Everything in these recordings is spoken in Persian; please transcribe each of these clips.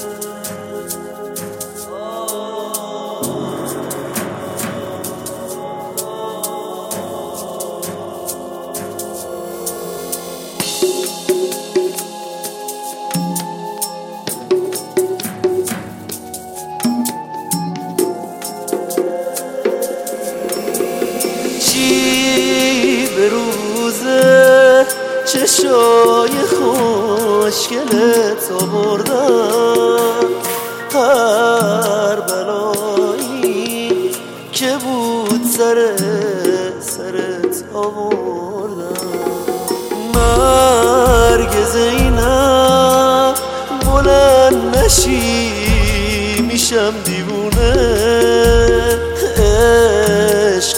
به روزه چشای خوشگلت آوردم، هر بلایی که بود سرت آوردم. مرگ زینب بلند نشی میشم دیوونه، عشق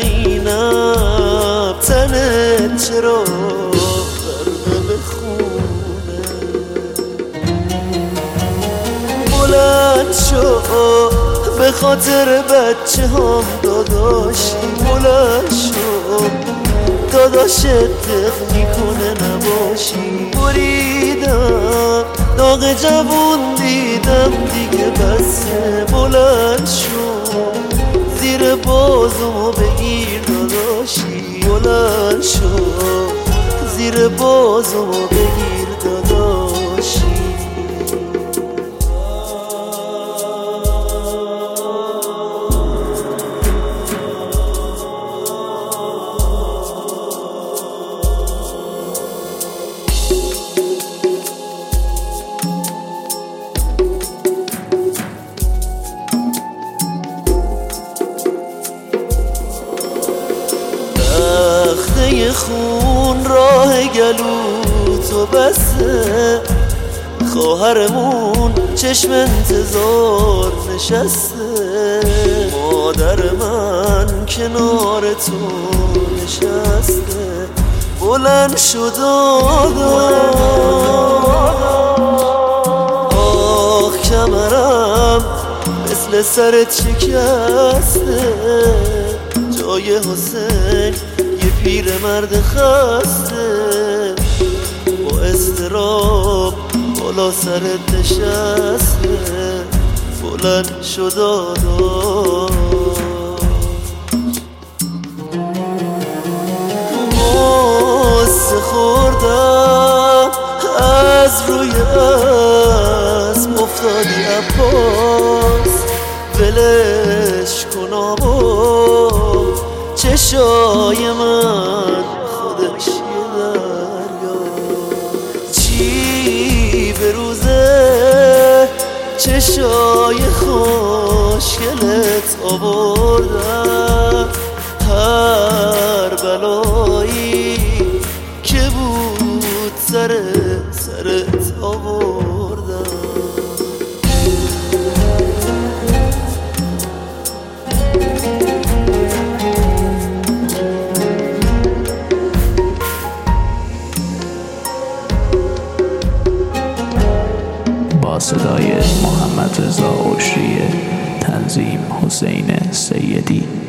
زینب تنت چرا غرقه به خونه؟ بلند شو به خاطر بچه هم داداشی، بلند شو داداشت دق میکنه نباشی. بریدم داغ جوون دیدم دیگه بسه، بلند شو زیر بازومو بگیر داداشی، بلند شو زیر بازومو بگیر داداشی. تخته خون راه گلو تو بسته، خواهرمون چشم انتظار نشسته، مادر من کنار تو نشسته. بلند شد آخ کمرم مثل سرت شکسته، جای حسین یه پیر مرد خسته، با اضطراب بالا سرت نشسته. بلند شد غصه خوردم از روی اسب افتادی عباس، ولش کن آبا چشای من خودش یه دریا. چی به روزه چشای خوشگلت آوردم، هر بلایی که بود سرت آوردم. با صدای محمد رضا عشری، تنظیم حسین سیدی.